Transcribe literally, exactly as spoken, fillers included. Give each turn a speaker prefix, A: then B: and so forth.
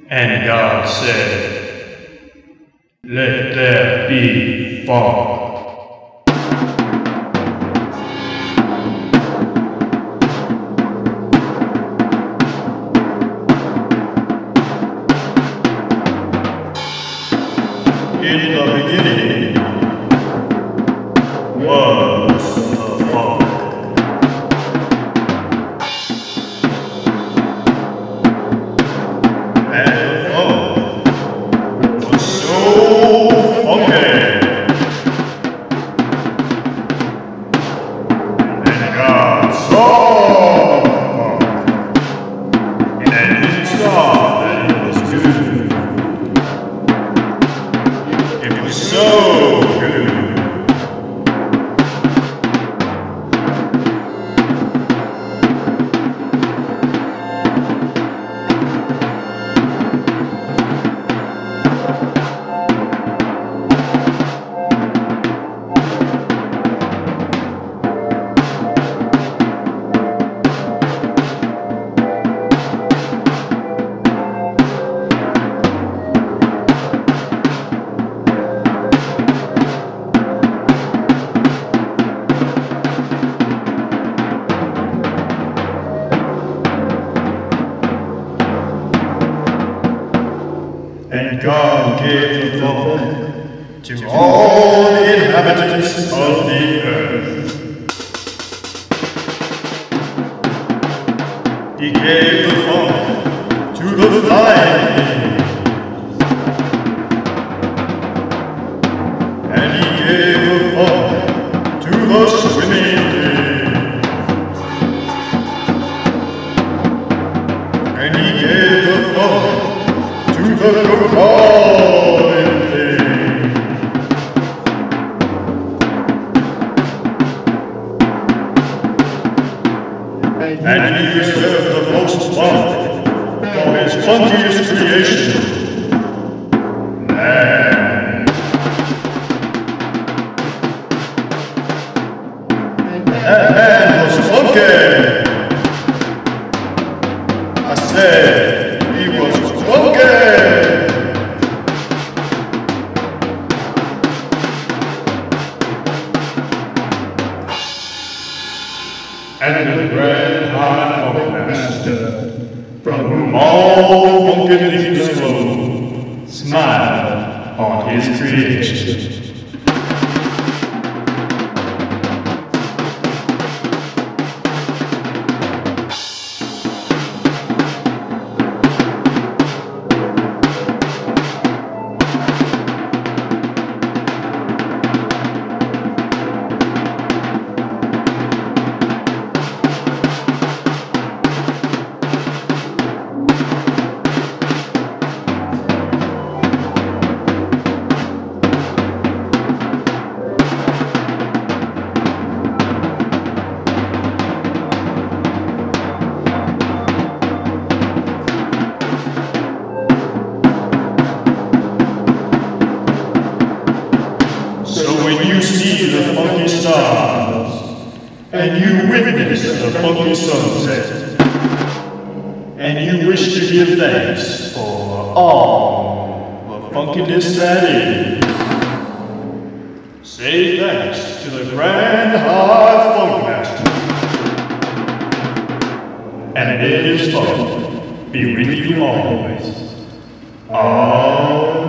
A: And God said, "Let there be fog." In the beginning was the fog. And the fog was so funky. And God saw the fog, and He saw that it was good. It was so good. And God gave the fog to all the inhabitants of the earth. He gave the fog to the flying things, and He gave the fog to the swimming things, and He gave the fog to the crawling thing. And He reserved the most fun for His funkiest creation, man. That man was funky. I said he was funky. And the Grand High Funk Master, from whom all funky things flow, smiled on his creation. So when you see the funky stars, and you witness the funky sunset, and you wish to give thanks for all the funkiness that is, say thanks to the Grand High Funk Master, and may His funk be with you always. Amen.